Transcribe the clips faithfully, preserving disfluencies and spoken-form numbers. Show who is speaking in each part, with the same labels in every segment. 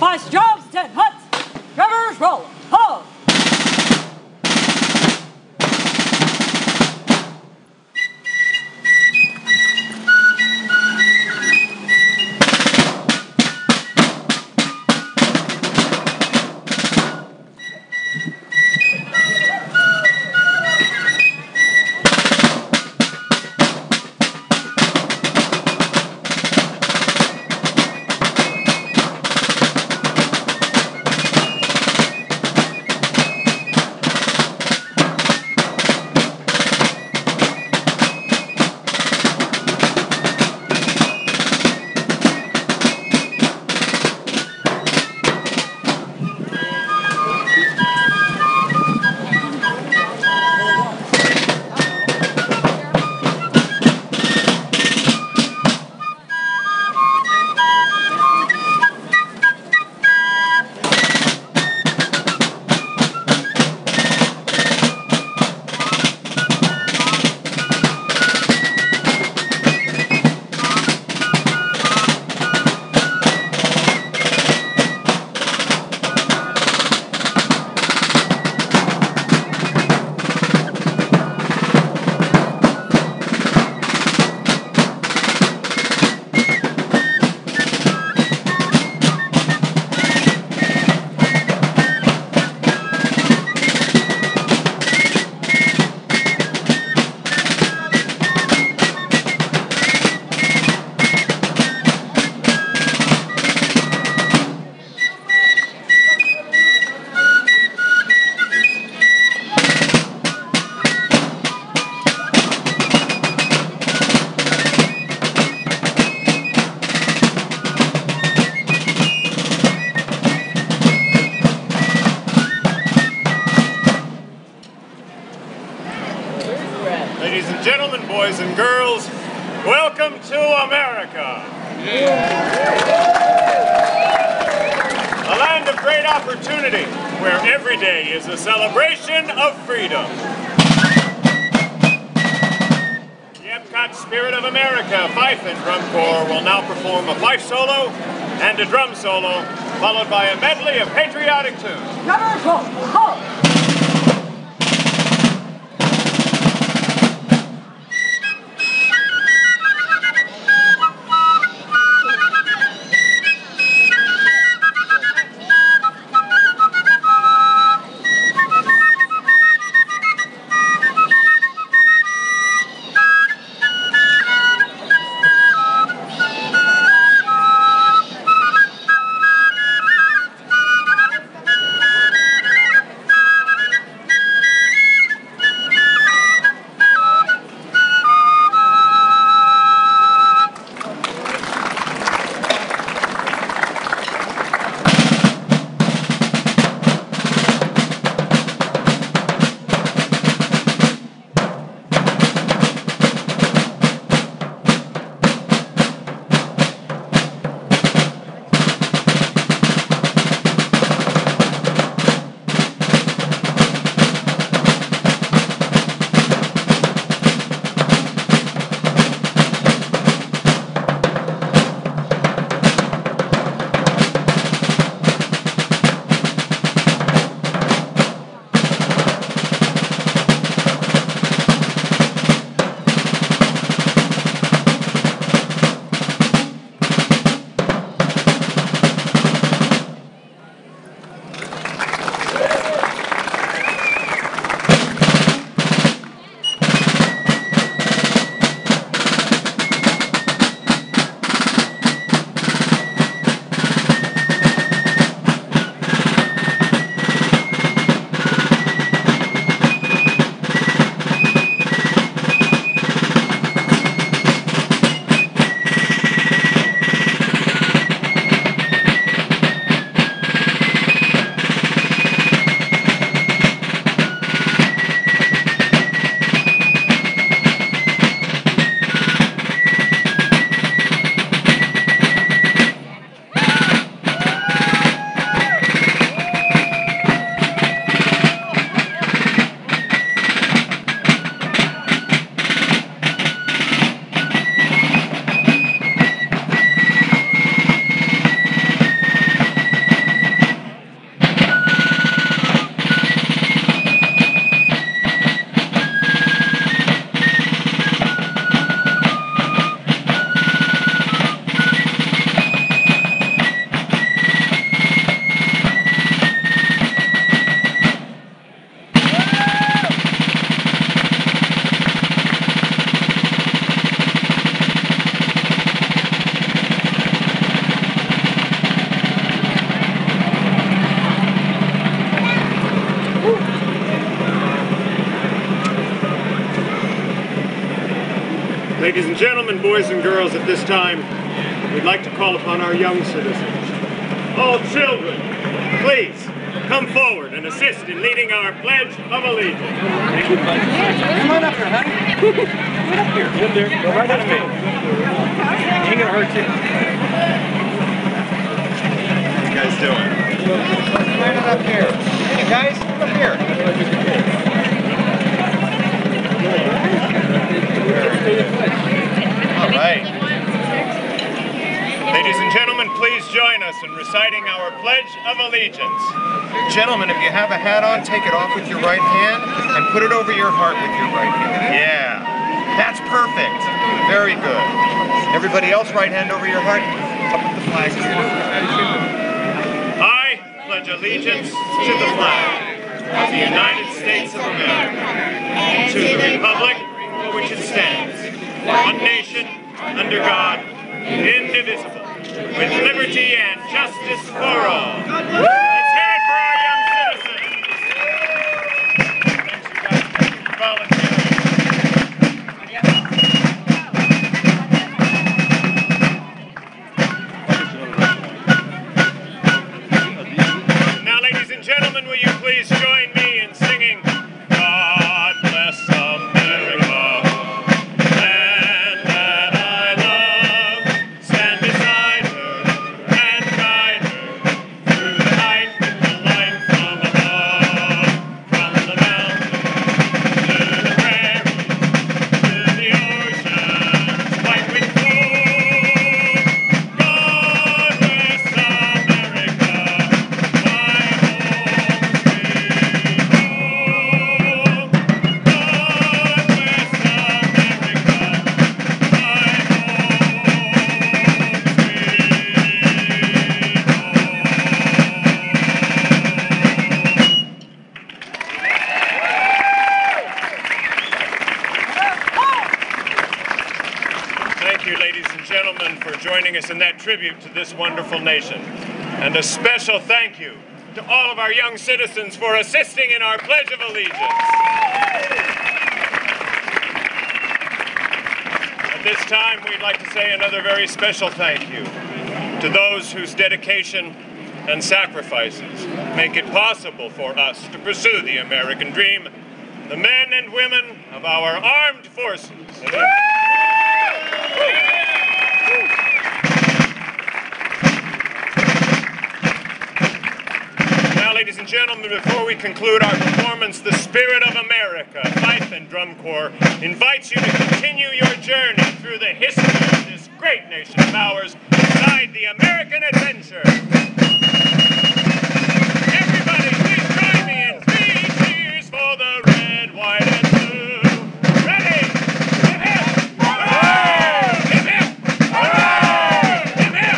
Speaker 1: Spice jobs, ten huts. Drivers roll. Ho!
Speaker 2: Ladies and gentlemen, boys and girls, welcome to America. A land of great opportunity, where every day is a celebration of freedom. The Epcot Spirit of America Fife and Drum Corps will now perform a fife solo and a drum solo, followed by a medley of patriotic tunes.
Speaker 1: Drivers roll. Ho!
Speaker 2: Ladies and gentlemen, boys and girls, at this time, we'd like to call upon our young citizens. All children, please, come forward and assist in leading our Pledge of Allegiance.
Speaker 3: Come on up here, honey. Get up here. Get there. Go right at me. Ain't gonna hurt you.
Speaker 2: What are you guys doing?
Speaker 3: Stand it up here. Hey guys, come up here.
Speaker 2: All right. Ladies and gentlemen, please join us in reciting our Pledge of Allegiance.
Speaker 4: Gentlemen, if you have a hat on, take it off with your right hand and put it over your heart with your right hand. Yeah, that's perfect. Very good. Everybody else, right hand over your heart. Up with the flag.
Speaker 2: I pledge allegiance to the flag of the United States of America, to the republic for which it stands, one nation, under God, indivisible, with liberty and justice for all. Let's hear it for our young citizens. Thanks, you guys. Thank you for volunteering. Now, ladies and gentlemen, will you please join me in singing God Bless America? Land that I love, stand beside her and guide her through the night with the light from above. From the mountains to the prairies, to the oceans white with gold. God bless America, my home sweet home. God bless America, my Thank you, ladies and gentlemen, for joining us in that tribute to this wonderful nation. And a special thank you to all of our young citizens for assisting in our Pledge of Allegiance. At this time, we'd like to say another very special thank you to those whose dedication and sacrifices make it possible for us to pursue the American dream, the men and women of our armed forces. Now, ladies and gentlemen, before we conclude our performance, the Spirit of America, Fife and Drum Corps, invites you to continue your journey through the history of this great nation of ours inside the American adventure. Everybody, please join me in three cheers for the red, white, and blue. Ready? Hip, hip! Hooray! Hip, hip! Hooray! Hip, hip!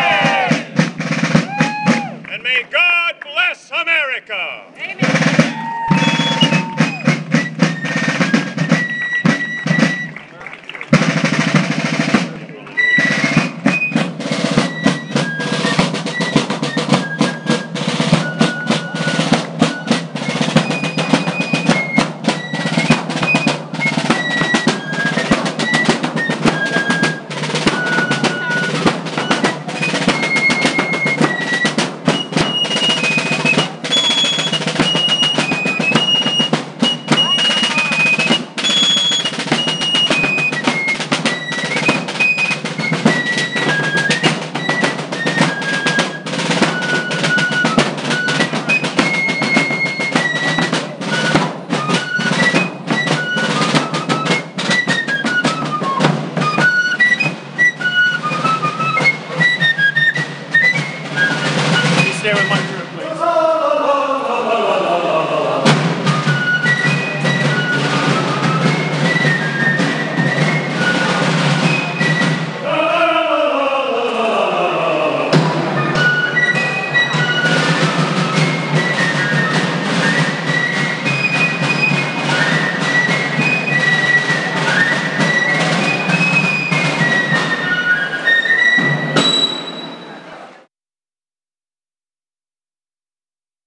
Speaker 2: Hooray! And may God bless America!
Speaker 1: Amen.